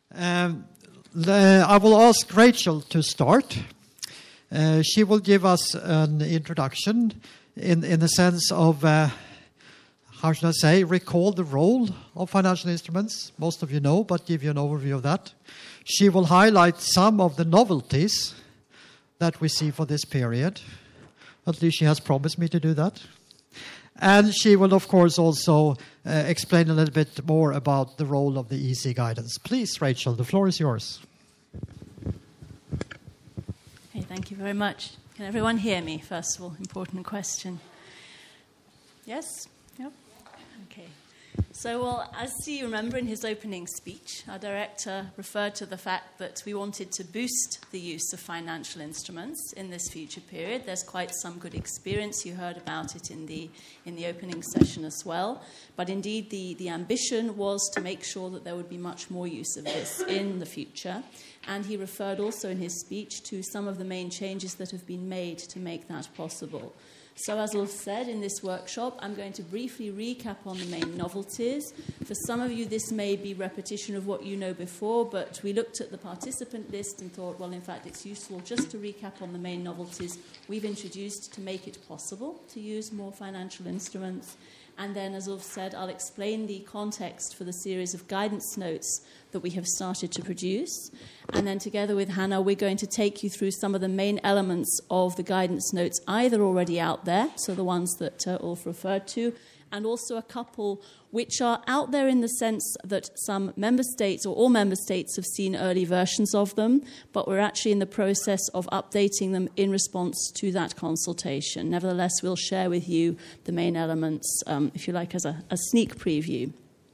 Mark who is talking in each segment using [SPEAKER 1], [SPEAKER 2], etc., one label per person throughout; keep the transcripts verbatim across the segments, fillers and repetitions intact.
[SPEAKER 1] Um, the, I will ask Rachel to start. Uh, she will give us an introduction in, in the sense of, uh, how should I say, recall the role of financial instruments. Most of you know, but give you an overview of that. She will highlight some of the novelties that we see for this period. At least she has promised me to do that. And she will, of course, also uh, explain a little bit more about the role of the E C guidance. Please, Rachel, the floor is yours.
[SPEAKER 2] Hey, thank you very much. Can everyone hear me, first of all? Important question. Yes? Yep. Okay. So, well, as you remember in his opening speech, our director referred to the fact that we wanted to boost the use of financial instruments in this future period. There's quite some good experience. You heard about it in the in the opening session as well. But indeed, the, the ambition was to make sure that there would be much more use of this in the future. And he referred also in his speech to some of the main changes that have been made to make that possible. So as Ulf said, in this workshop, I'm going to briefly recap on the main novelties. For some of you, this may be repetition of what you know before, but we looked at the participant list and thought, well, in fact, it's useful just to recap on the main novelties we've introduced to make it possible to use more financial instruments. And then, as Ulf said, I'll explain the context for the series of guidance notes that we have started to produce. And then together with Hannah, we're going to take you through some of the main elements of the guidance notes, either already out there, so the ones that uh, Ulf referred to, and also a couple which are out there in the sense that some member states or all member states have seen early versions of them, but we're actually in the process of updating them in response to that consultation. Nevertheless, we'll share with you the main elements, um, if you like, as a, a sneak preview.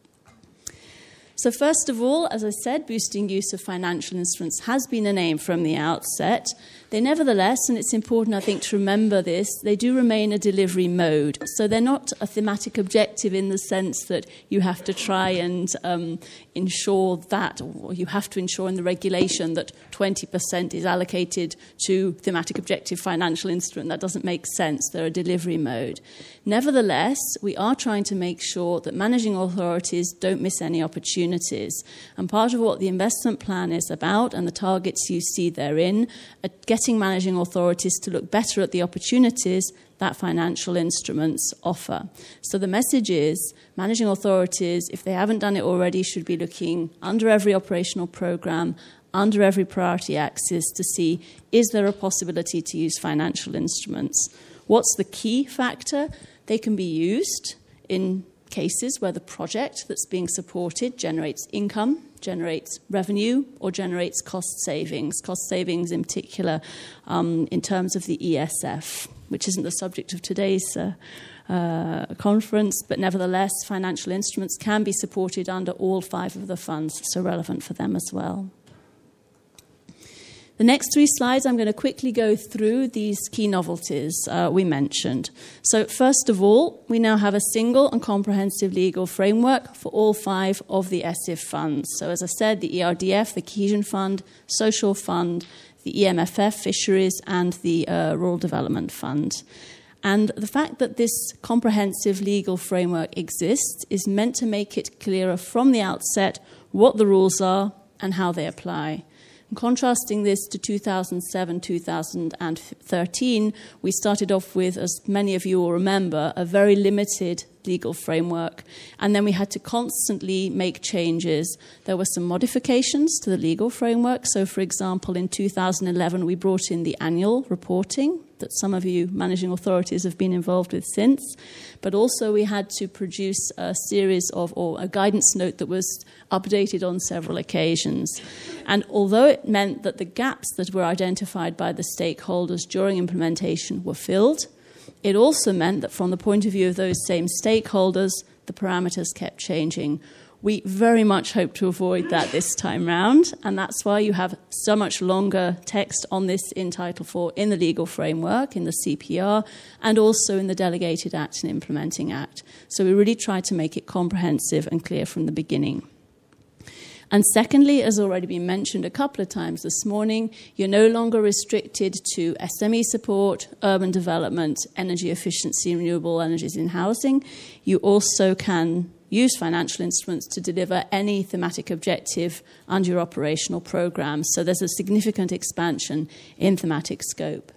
[SPEAKER 2] So first of all, as I said, boosting use of financial instruments has been an aim from the outset. They nevertheless, and it's important I think to remember this, they do remain a delivery mode. So they're not a thematic objective in the sense that you have to try and um, ensure that, or you have to ensure in the regulation that twenty percent is allocated to thematic objective financial instrument. That doesn't make sense. They're a delivery mode. Nevertheless, we are trying to make sure that managing authorities don't miss any opportunities. And part of what the investment plan is about and the targets you see therein are getting managing authorities to look better at the opportunities that financial instruments offer. So the message is managing authorities, if they haven't done it already, should be looking under every operational program, under every priority axis to see, is there a possibility to use financial instruments? What's the key factor? They can be used in cases where the project that's being supported generates income, generates revenue, or generates cost savings. Cost savings in particular um, in terms of the E S F, which isn't the subject of today's uh, uh, conference, but nevertheless, financial instruments can be supported under all five of the funds, so relevant for them as well. The next three slides, I'm going to quickly go through these key novelties uh, we mentioned. So first of all, we now have a single and comprehensive legal framework for all five of the E S I F funds. So as I said, the E R D F, the Cohesion Fund, Social Fund, the E M F F, Fisheries, and the uh, Rural Development Fund. And the fact that this comprehensive legal framework exists is meant to make it clearer from the outset what the rules are and how they apply. Contrasting this to two thousand seven to two thousand thirteen, we started off with, as many of you will remember, a very limited legal framework, and then we had to constantly make changes. There were some modifications to the legal framework. So, for example, in two thousand eleven, we brought in the annual reporting that some of you managing authorities have been involved with since. But also we had to produce a series of, or a guidance note that was updated on several occasions. And although it meant that the gaps that were identified by the stakeholders during implementation were filled, it also meant that from the point of view of those same stakeholders, the parameters kept changing. We very much hope to avoid that this time round, and that's why you have so much longer text on this in Title four in the legal framework, in the C P R, and also in the Delegated Act and Implementing Act. So we really try to make it comprehensive and clear from the beginning. And secondly, as already been mentioned a couple of times this morning, you're no longer restricted to S M E support, urban development, energy efficiency, renewable energies in housing. You also can use financial instruments to deliver any thematic objective under your operational program. So there's a significant expansion in thematic scope.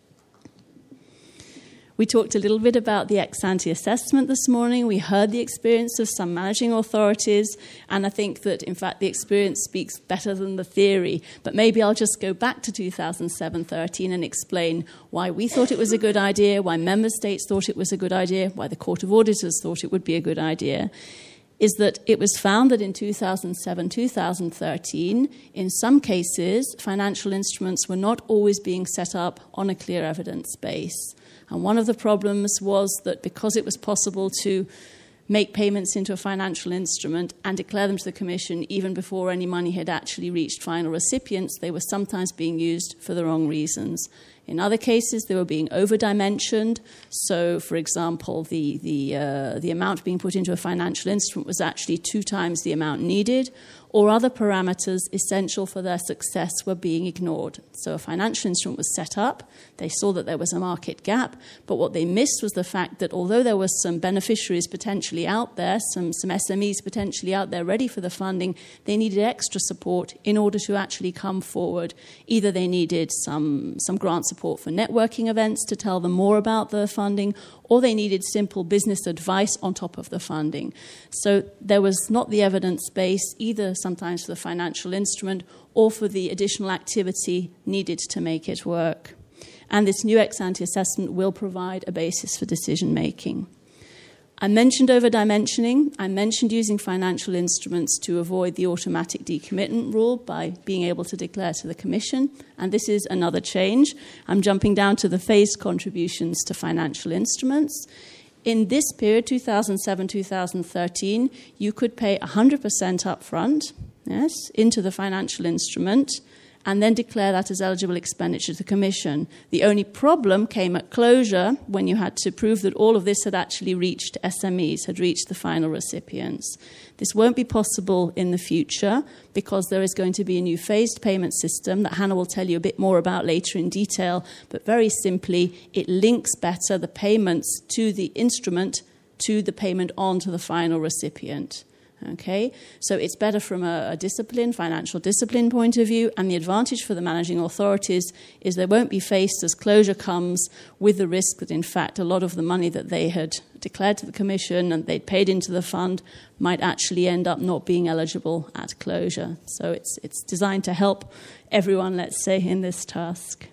[SPEAKER 2] We talked a little bit about the ex-ante assessment this morning. We heard the experience of some managing authorities, and I think that, in fact, the experience speaks better than the theory. But maybe I'll just go back to two thousand seven thirteen and explain why we thought it was a good idea, why member states thought it was a good idea, why the Court of Auditors thought it would be a good idea. Is that it was found that in two thousand seven to two thousand thirteen, in some cases, financial instruments were not always being set up on a clear evidence base. And one of the problems was that because it was possible to make payments into a financial instrument and declare them to the Commission even before any money had actually reached final recipients, they were sometimes being used for the wrong reasons. In other cases, they were being over-dimensioned. So, for example, the, the, uh, the amount being put into a financial instrument was actually two times the amount needed, or other parameters essential for their success were being ignored. So a financial instrument was set up, they saw that there was a market gap, but what they missed was the fact that although there were some beneficiaries potentially out there, some, some S M Es potentially out there ready for the funding, they needed extra support in order to actually come forward. Either they needed some, some grant support for networking events to tell them more about the funding, or they needed simple business advice on top of the funding. So there was not the evidence base, either sometimes for the financial instrument or for the additional activity needed to make it work. And this new ex-ante assessment will provide a basis for decision making. I mentioned over-dimensioning. I mentioned using financial instruments to avoid the automatic decommitment rule by being able to declare to the Commission. And this is another change. I'm jumping down to the phased contributions to financial instruments. In this period, two thousand seven to two thousand thirteen, you could pay one hundred percent upfront, yes, into the financial instrument, and then declare that as eligible expenditure to the Commission. The only problem came at closure when you had to prove that all of this had actually reached S M Es, had reached the final recipients. This won't be possible in the future because there is going to be a new phased payment system that Hannah will tell you a bit more about later in detail, but very simply, it links better the payments to the instrument to the payment on to the final recipient. Okay, so it's better from a, a discipline, financial discipline point of view, and the advantage for the managing authorities is they won't be faced as closure comes with the risk that, in fact, a lot of the money that they had declared to the Commission and they'd paid into the fund might actually end up not being eligible at closure. So it's it's designed to help everyone, let's say, in this task.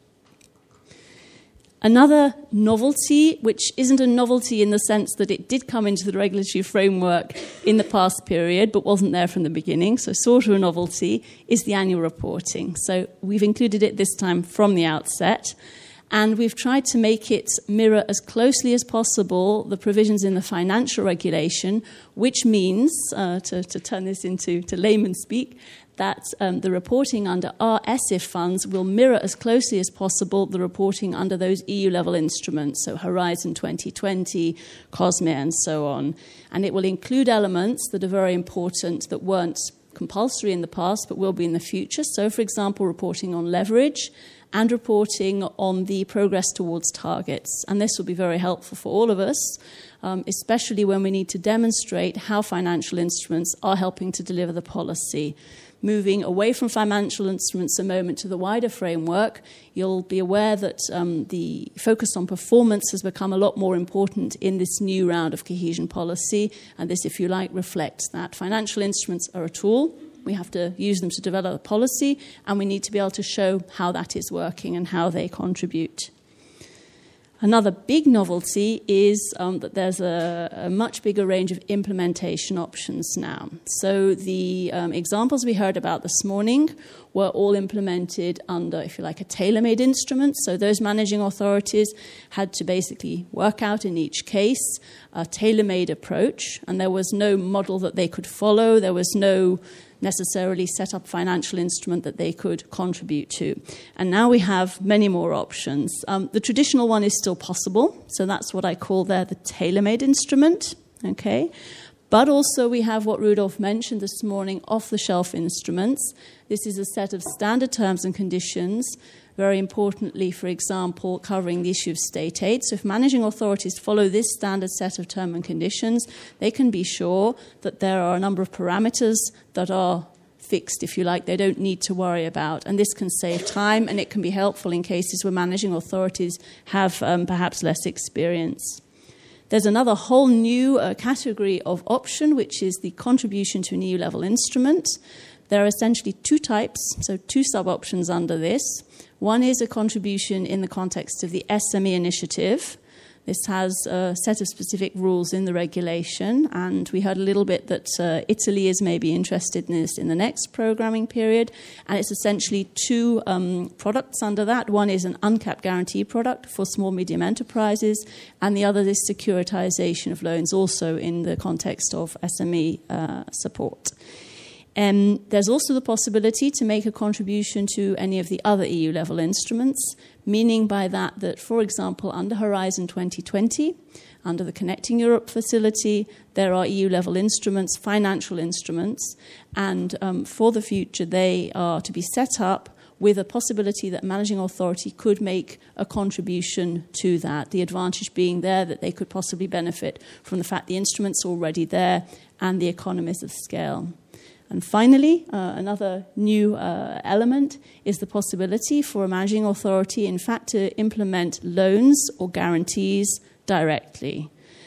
[SPEAKER 2] Another novelty, which isn't a novelty in the sense that it did come into the regulatory framework in the past period, but wasn't there from the beginning, so sort of a novelty, is the annual reporting. So we've included it this time from the outset, and we've tried to make it mirror as closely as possible the provisions in the financial regulation, which means, uh, to, to turn this into to layman speak, that um, the reporting under our E S I F funds will mirror as closely as possible the reporting under those E U-level instruments, so Horizon twenty twenty, COSME, and so on. And it will include elements that are very important that weren't compulsory in the past but will be in the future. So, for example, reporting on leverage and reporting on the progress towards targets. And this will be very helpful for all of us, um, especially when we need to demonstrate how financial instruments are helping to deliver the policy. Moving away from financial instruments a moment to the wider framework, you'll be aware that um, the focus on performance has become a lot more important in this new round of cohesion policy. And this, if you like, reflects that financial instruments are a tool. We have to use them to develop a policy, and we need to be able to show how that is working and how they contribute. Another big novelty is um, that there's a, a much bigger range of implementation options now. So the um, examples we heard about this morning were all implemented under, if you like, a tailor-made instrument. So those managing authorities had to basically work out in each case a tailor-made approach, and there was no model that they could follow. There was no necessarily set up financial instrument that they could contribute to. And now we have many more options. Um, the traditional one is still possible, so that's what I call there the tailor-made instrument, okay? But also we have what Rudolf mentioned this morning, off-the-shelf instruments. This is a set of standard terms and conditions very importantly, for example, covering the issue of state aid. So if managing authorities follow this standard set of terms and conditions, they can be sure that there are a number of parameters that are fixed, if you like, they don't need to worry about. And this can save time, and it can be helpful in cases where managing authorities have um, perhaps less experience. There's another whole new uh, category of option, which is the contribution to an E U-level instrument. There are essentially two types, so two sub-options under this. One is a contribution in the context of the S M E initiative. This has a set of specific rules in the regulation, and we heard a little bit that uh, Italy is maybe interested in this in the next programming period, and it's essentially two um, products under that. One is an uncapped guarantee product for small, medium enterprises, and the other is securitization of loans, also in the context of S M E uh, support. Um, there's also the possibility to make a contribution to any of the other E U-level instruments, meaning by that that, for example, under Horizon twenty twenty, under the Connecting Europe facility, there are E U-level instruments, financial instruments, and um, for the future they are to be set up with a possibility that managing authority could make a contribution to that, the advantage being there that they could possibly benefit from the fact the instrument's already there and the economies of scale. And finally, uh, another new uh, element is the possibility for a managing authority, in fact, to implement loans or guarantees directly.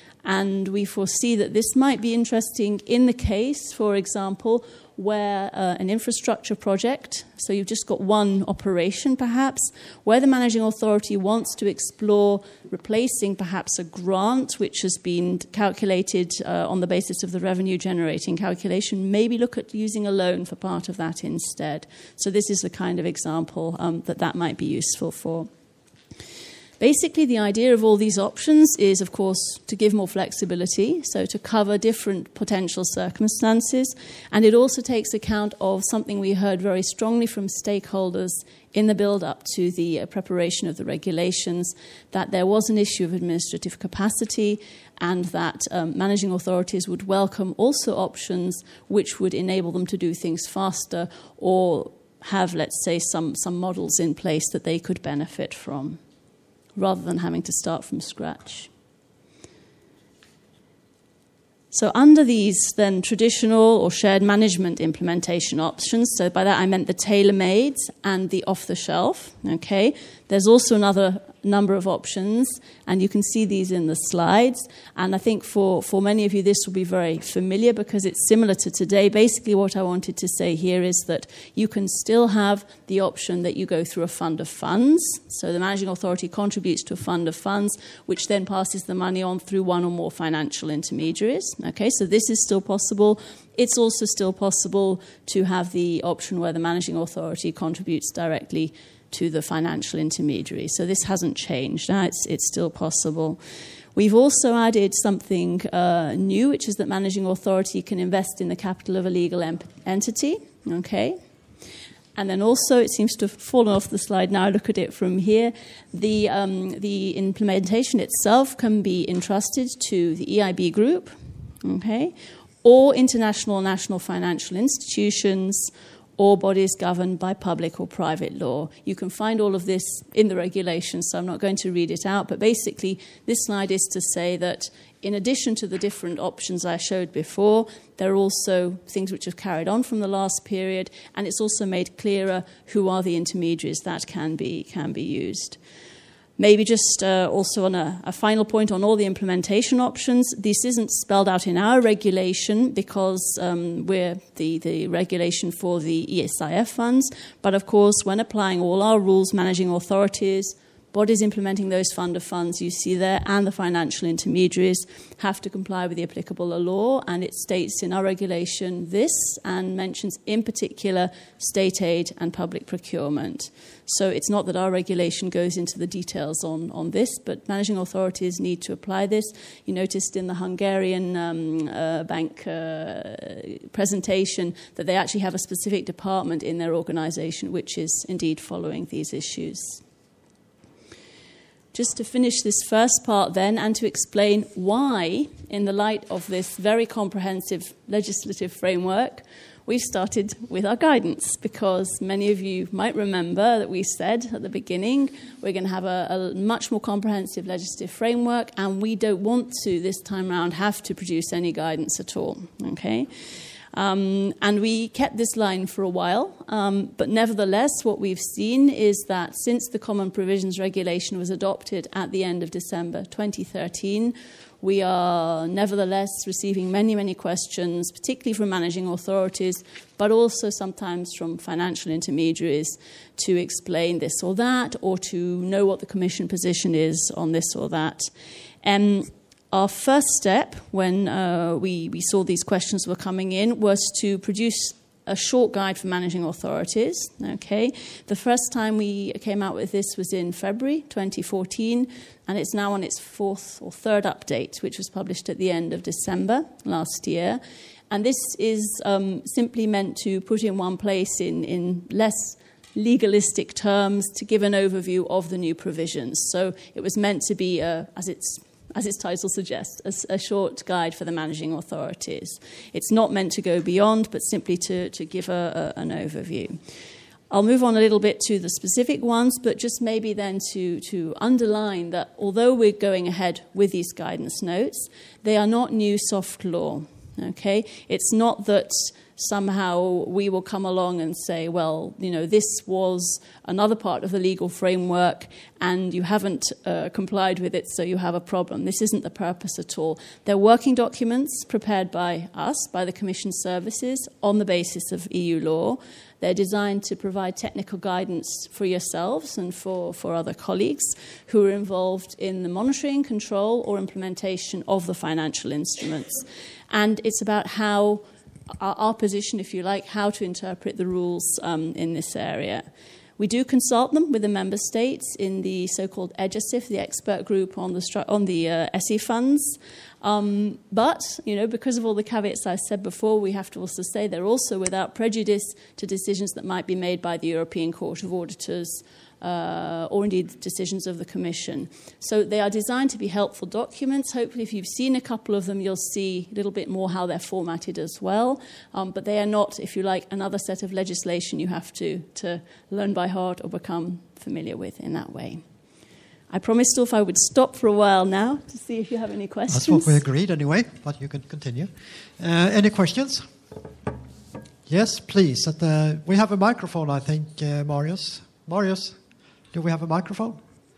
[SPEAKER 2] And we foresee that this might be interesting in the case, for example, where uh, an infrastructure project, so you've just got one operation perhaps, where the managing authority wants to explore replacing perhaps a grant which has been calculated uh, on the basis of the revenue generating calculation, maybe look at using a loan for part of that instead. So this is the kind of example um, that that might be useful for. Basically, the idea of all these options is, of course, to give more flexibility, so to cover different potential circumstances. And it also takes account of something we heard very strongly from stakeholders in the build-up to the uh, preparation of the regulations, that there was an issue of administrative capacity and that um, managing authorities would welcome also options which would enable them to do things faster or have, let's say, some, some models in place that they could benefit from, rather than having to start from scratch. So under these then traditional or shared management implementation options, so by that I meant the tailor-made and the off-the-shelf, okay, there's also another number of options, and you can see these in the slides. And I think for, for many of you this will be very familiar because it's similar to today. Basically what I wanted to say here is that you can still have the option that you go through a fund of funds. So the managing authority contributes to a fund of funds, which then passes the money on through one or more financial intermediaries. Okay, so this is still possible. It's also still possible to have the option where the managing authority contributes directly to the financial intermediary. So this hasn't changed. Now it's, it's still possible. We've also added something uh, new, which is that managing authority can invest in the capital of a legal em- entity. Okay. And then also, it seems to have fallen off the slide now, look at it from here, the, um, the implementation itself can be entrusted to the E I B group, okay, or international or national financial institutions, or bodies governed by public or private law. You can find all of this in the regulations, so I'm not going to read it out. But basically, this slide is to say that in addition to the different options I showed before, there are also things which have carried on from the last period, and it's also made clearer who are the intermediaries that can be, can be used. Maybe just uh, also on a, a final point on all the implementation options, this isn't spelled out in our regulation because um, we're the, the regulation for the E S I F funds. But of course, when applying all our rules, managing authorities, bodies implementing those fund of funds you see there, and the financial intermediaries have to comply with the applicable law. And it states in our regulation this and mentions in particular state aid and public procurement. So it's not that our regulation goes into the details on, on this, but managing authorities need to apply this. You noticed in the Hungarian um, uh, bank uh, presentation that they actually have a specific department in their organization which is indeed following these issues. Just to finish this first part then, and to explain why, in the light of this very comprehensive legislative framework, we've started with our guidance, because many of you might remember that we said at the beginning we're going to have a, a much more comprehensive legislative framework, and we don't want to, this time around, have to produce any guidance at all. Okay? Um, and we kept this line for a while, um, but nevertheless, what we've seen is that since the Common Provisions Regulation was adopted at the end of December twenty thirteen, we are nevertheless receiving many, many questions, particularly from managing authorities, but also sometimes from financial intermediaries, to explain this or that, or to know what the Commission position is on this or that. Um, Our first step, when uh, we, we saw these questions were coming in, was to produce a short guide for managing authorities. Okay, the first time we came out with this was in February twenty fourteen, and it's now on its fourth or third update, which was published at the end of December last year. And this is um, simply meant to put in one place in, in less legalistic terms to give an overview of the new provisions. So it was meant to be, uh, as it's as its title suggests, a, a short guide for the managing authorities. It's not meant to go beyond, but simply to, to give a, a, an overview. I'll move on a little bit to the specific ones, but just maybe then to, to underline that although we're going ahead with these guidance notes, they are not new soft law. Okay? It's not that somehow we will come along and say, well, you know, this was another part of the legal framework and you haven't uh, complied with it, so you have a problem. This isn't the purpose at all. They're working documents prepared by us, by the Commission services, on the basis of E U law. They're designed to provide technical guidance for yourselves and for, for other colleagues who are involved in the monitoring, control, or implementation of the financial instruments. And it's about how Our, our position, if you like, how to interpret the rules um, in this area. We do consult them with the member states in the so-called EGESIF, the expert group on the stru- on the uh, E S I funds. Um, but, you know, because of all the caveats I said before, we have to also say they're also without prejudice to decisions that might be made by the European Court of Auditors, Uh, or indeed decisions of the Commission. So they are designed to be helpful documents. Hopefully, if you've seen a couple of them, you'll see a little bit more how they're formatted as well. Um, but they are not, if you like, another set of legislation you have to, to learn by heart or become familiar with in that way. I promised Ulf I would stop for a while now to see if you have any questions.
[SPEAKER 1] That's what we agreed anyway, but you can continue. Uh, any questions? Yes, please. At the, we have a microphone, I think, uh, Marius. Marius? Do we have a microphone?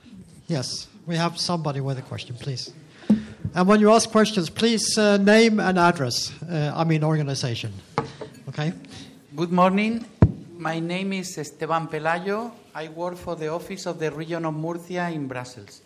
[SPEAKER 1] Yes, we have somebody with a question, please. And when you ask questions, please uh, name and address, uh, I mean organization. Okay?
[SPEAKER 3] Good morning. My name is Esteban Pelayo. I work for the Office of the Region of Murcia in Brussels.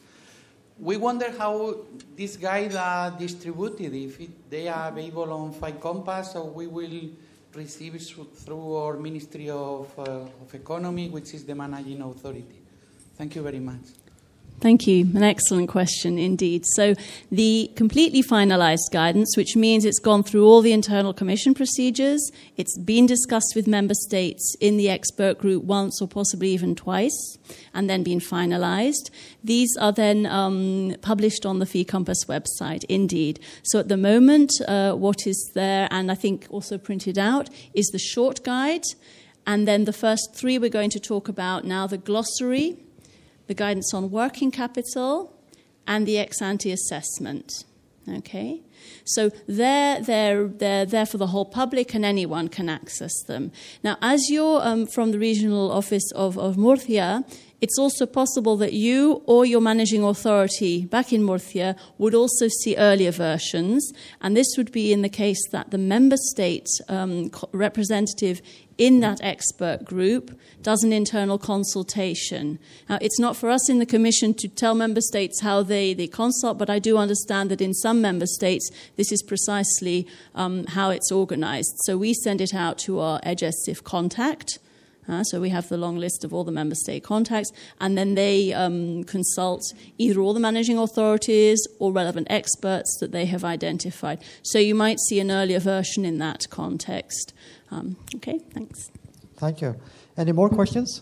[SPEAKER 3] We wonder how these guides are distributed, if it, they are available on Fine Compass, or we will receive it through our Ministry of, uh, of Economy, which is the managing authority. Thank you very much.
[SPEAKER 2] Thank you. An excellent question indeed. So the completely finalised guidance, which means it's gone through all the internal Commission procedures, it's been discussed with Member States in the expert group once or possibly even twice, and then been finalised. These are then um, published on the Fee Compass website, indeed. So at the moment, uh, what is there, and I think also printed out, is the short guide, and then the first three we're going to talk about now, the glossary, the guidance on working capital, and the ex-ante assessment. Okay? So they're, they're, they're there for the whole public and anyone can access them. Now, as you're um, from the regional office of, of Murcia, it's also possible that you or your managing authority back in Murcia would also see earlier versions, and this would be in the case that the member state um, representative in that expert group does an internal consultation. Now, it's not for us in the Commission to tell member states how they, they consult, but I do understand that in some member states this is precisely um, how it's organized. So we send it out to our EGESIF contact. Uh, so we have the long list of all the member state contacts, and then they um, consult either all the managing authorities or relevant experts that they have identified. So you might see an earlier version in that context. Um, okay, thanks.
[SPEAKER 1] Thank you. Any more questions?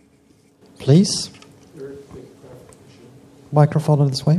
[SPEAKER 1] Please. Microphone on this way.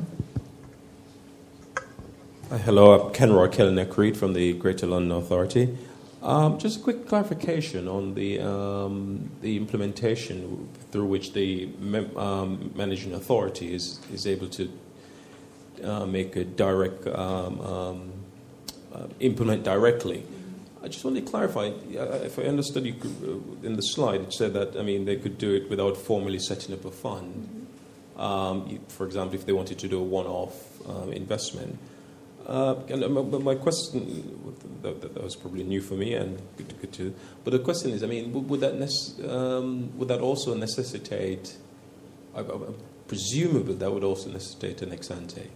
[SPEAKER 4] Uh, hello, I'm Ken Roy Kellenick Reid from the Greater London Authority. Um, just a quick clarification on the um, the implementation through which the mem- um, managing authority is is able to uh, make a direct um, um, uh, implement directly. I just want to clarify. Uh, if I understood you uh, in the slide, it said that I mean they could do it without formally setting up a fund. Mm-hmm. Um, for example, if they wanted to do a one-off uh, investment. Uh, and my, my question, that, that was probably new for me and good to, good to but the question is, I mean, would, would that nece- um, would that also necessitate? I, I, presumably, that would also necessitate an ex ante.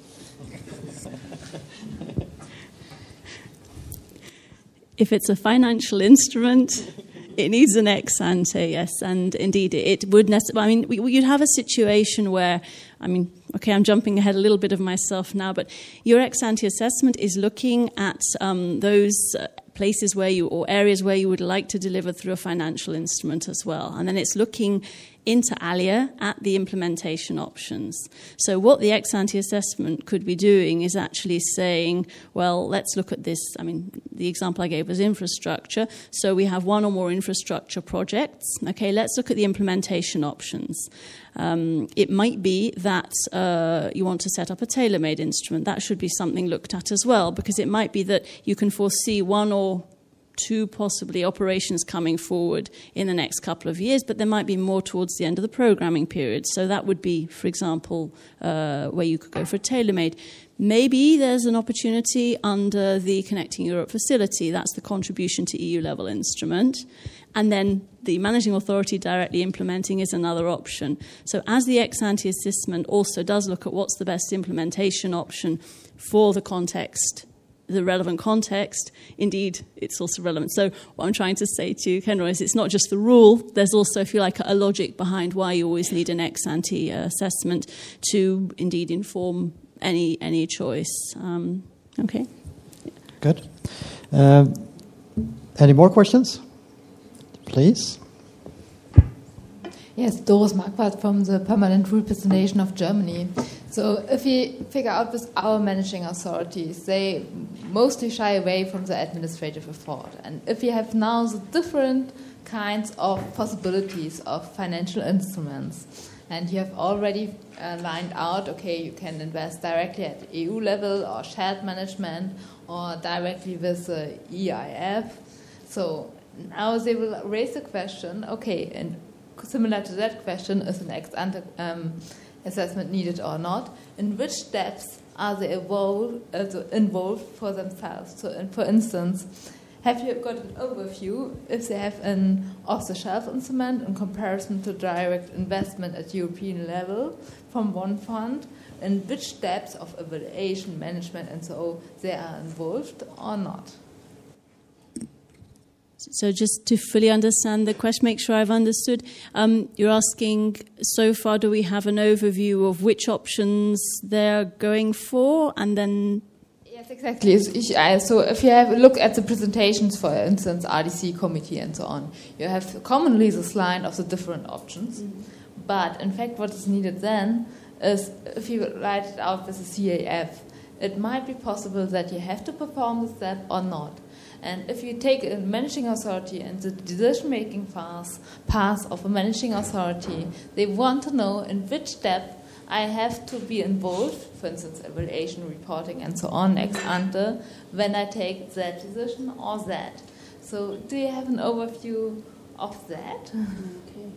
[SPEAKER 2] If it's a financial instrument, it needs an ex ante, yes, and indeed it would necessarily. I mean, we, you'd have a situation where, I mean, okay, I'm jumping ahead a little bit of myself now, but your ex ante assessment is looking at um, those uh, places where you, or areas where you would like to deliver through a financial instrument as well, and then it's looking into ALIA at the implementation options. So what the ex ante assessment could be doing is actually saying, well, let's look at this. I mean, the example I gave was infrastructure. So we have one or more infrastructure projects. Okay, let's look at the implementation options. Um, it might be that uh, you want to set up a tailor-made instrument. That should be something looked at as well, because it might be that you can foresee one or two possibly operations coming forward in the next couple of years, but there might be more towards the end of the programming period. So that would be, for example, uh, where you could go for a tailor-made. Maybe there's an opportunity under the Connecting Europe facility. That's the contribution to E U-level instrument. And then the managing authority directly implementing is another option. So as the ex-ante assessment also does look at what's the best implementation option for the context, the relevant context, indeed, it's also relevant. So what I'm trying to say to you, Kenro, is it's not just the rule. There's also, if you like, a logic behind why you always need an ex-ante uh, assessment to indeed inform any any choice. Um, okay.
[SPEAKER 1] Good. Um, any more questions? Please.
[SPEAKER 5] Yes, Doris Marquardt from the Permanent Representation of Germany. So if we figure out with our managing authorities, they mostly shy away from the administrative effort. And if we have now the different kinds of possibilities of financial instruments, and you have already uh, lined out, okay, you can invest directly at E U level or shared management or directly with the E I F. So now they will raise the question, okay, and similar to that question, is an ex ante um, assessment needed or not? In which steps are they involved, uh, involved for themselves? So, in, for instance, have you got an overview if they have an off-the-shelf instrument in comparison to direct investment at European level from one fund? In which steps of evaluation, management, and so they are involved or not?
[SPEAKER 2] So just to fully understand the question, make sure I've understood, um, you're asking, so far do we have an overview of which options they're going for, and then...
[SPEAKER 5] Yes, exactly. So if you have a look at the presentations, for instance, R D C committee and so on, you have commonly this line of the different options. Mm-hmm. But in fact what is needed then is, if you write it out with the C A F, it might be possible that you have to perform the step or not. And if you take a managing authority and the decision-making path, path of a managing authority, they want to know in which step I have to be involved, for instance, evaluation, reporting, and so on, ex ante, when I take that decision or that. So do you have an overview of that?
[SPEAKER 2] Okay.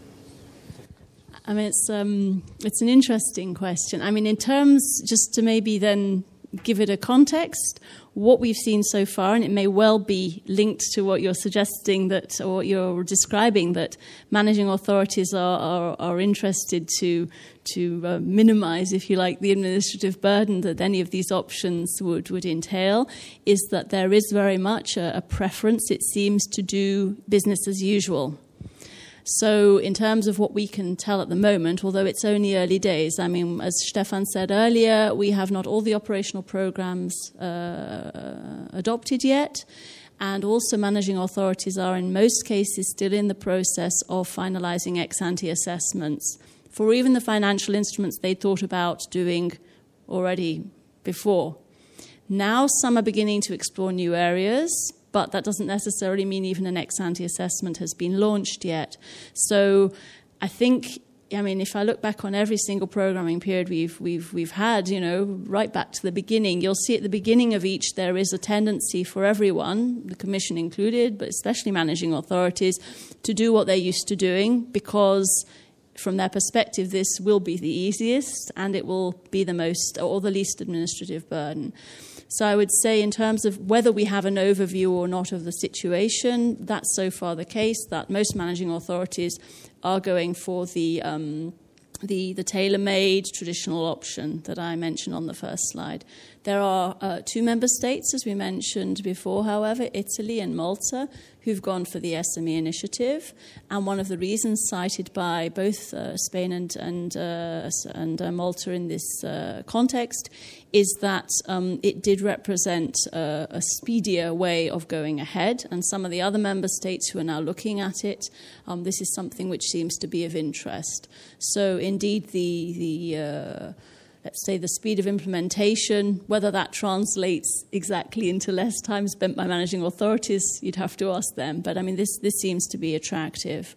[SPEAKER 2] I mean, it's um, it's an interesting question. I mean, in terms, just to maybe then give it a context, what we've seen so far, and it may well be linked to what you're suggesting that, or what you're describing, that managing authorities are, are, are interested to to uh, minimize, if you like, the administrative burden that any of these options would, would entail, is that there is very much a, a preference, it seems, to do business as usual. So in terms of what we can tell at the moment, although it's only early days, I mean, as Stefan said earlier, we have not all the operational programs uh, adopted yet. And also managing authorities are in most cases still in the process of finalizing ex-ante assessments for even the financial instruments they thought about doing already before. Now some are beginning to explore new areas. but that doesn't necessarily mean even an ex-ante assessment has been launched yet. So I think, I mean, if I look back on every single programming period we've we've we've had, you know, right back to the beginning, you'll see at the beginning of each there is a tendency for everyone, the Commission included, but especially managing authorities, to do what they're used to doing, because from their perspective this will be the easiest and it will be the most or the least administrative burden. So I would say in terms of whether we have an overview or not of the situation, that's so far the case, that most managing authorities are going for the um, the, the tailor-made traditional option that I mentioned on the first slide. There are uh, two member states, as we mentioned before, however, Italy and Malta, who've gone for the S M E initiative. And one of the reasons cited by both uh, Spain and, and, uh, and uh, Malta in this uh, context is that um, it did represent uh, a speedier way of going ahead. And some of the other member states who are now looking at it, um, this is something which seems to be of interest. So indeed, the... the uh, let's say the speed of implementation, whether that translates exactly into less time spent by managing authorities, you'd have to ask them. But I mean, this, this seems to be attractive.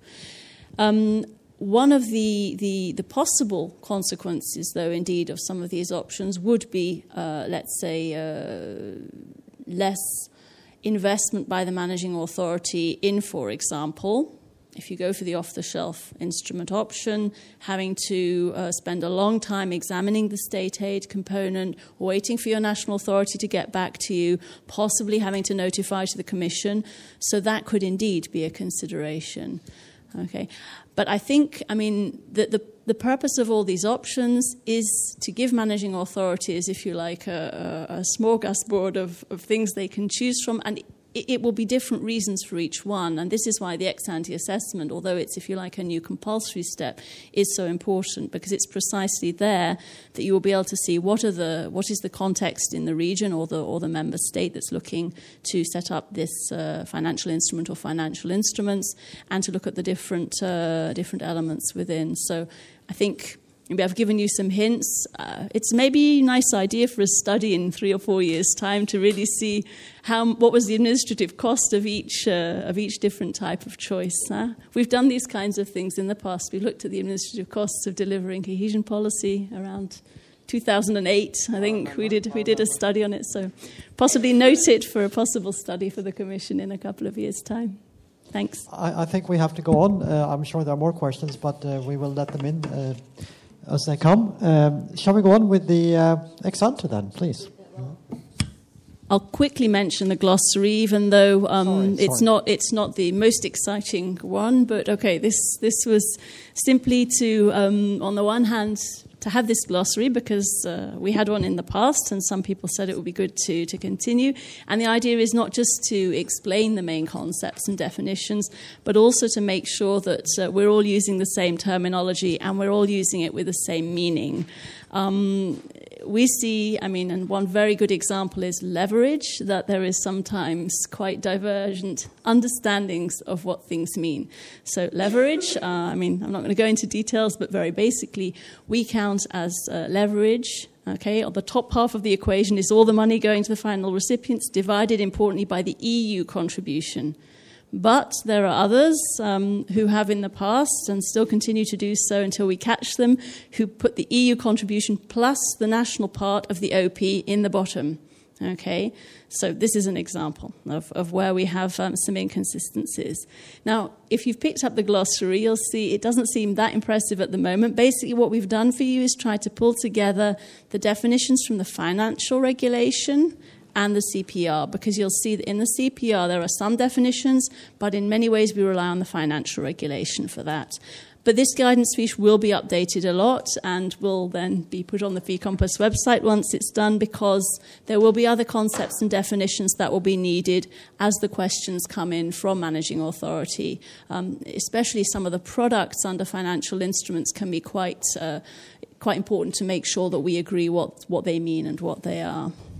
[SPEAKER 2] Um, one of the, the, the possible consequences, though, indeed, of some of these options would be, uh, let's say, uh, less investment by the managing authority in, for example, if you go for the off-the-shelf instrument option, having to uh, spend a long time examining the state aid component, waiting for your national authority to get back to you, possibly having to notify to the Commission. So that could indeed be a consideration. Okay, but I think, I mean, the, the, the purpose of all these options is to give managing authorities, if you like, a, a, a smorgasbord of, of things they can choose from, and it will be different reasons for each one, and this is why the ex-ante assessment, although it's, if you like, a new compulsory step, is so important, because it's precisely there that you will be able to see what are the what is the context in the region or the or the member state that's looking to set up this uh, financial instrument or financial instruments, and to look at the different uh, different elements within. So I think maybe I've given you some hints. Uh, it's maybe a nice idea for a study in three or four years' time to really see how what was the administrative cost of each uh, of each different type of choice. Huh? We've done these kinds of things in the past. We've looked at the administrative costs of delivering cohesion policy around two thousand eight. I think we did we did a study on it. So possibly note it for a possible study for the Commission in a couple of years' time. Thanks.
[SPEAKER 1] I, I think we have to go on. Uh, I'm sure there are more questions, but uh, we will let them in uh, as they come. Um, shall we go on with the uh, ex-ante then, please?
[SPEAKER 2] I'll quickly mention the glossary, even though um,
[SPEAKER 1] sorry,
[SPEAKER 2] it's
[SPEAKER 1] sorry.
[SPEAKER 2] not it's not the most exciting one. But okay, this this was simply to, um, on the one hand, to have this glossary because uh, we had one in the past, and some people said it would be good to to continue. And the idea is not just to explain the main concepts and definitions, but also to make sure that uh, we're all using the same terminology and we're all using it with the same meaning. Um, we see, I mean, and one very good example is leverage, that there is sometimes quite divergent understandings of what things mean. So leverage, uh, I mean, I'm not going to go into details, but very basically, we count as uh, leverage. Okay, on the top half of the equation is all the money going to the final recipients, divided importantly by the E U contribution. But there are others um, who have in the past and still continue to do so until we catch them, who put the E U contribution plus the national part of the O P in the bottom. Okay, so this is an example of, of where we have um, some inconsistencies. Now, if you've picked up the glossary, you'll see it doesn't seem that impressive at the moment. Basically, what we've done for you is try to pull together the definitions from the financial regulation and the C P R, because you'll see that in the C P R there are some definitions, but in many ways we rely on the financial regulation for that. But this guidance fiche will be updated a lot and will then be put on the Fee Compass website once it's done, because there will be other concepts and definitions that will be needed as the questions come in from managing authority. Um, especially some of the products under financial instruments can be quite, uh, quite important to make sure that we agree what, what they mean and what they are.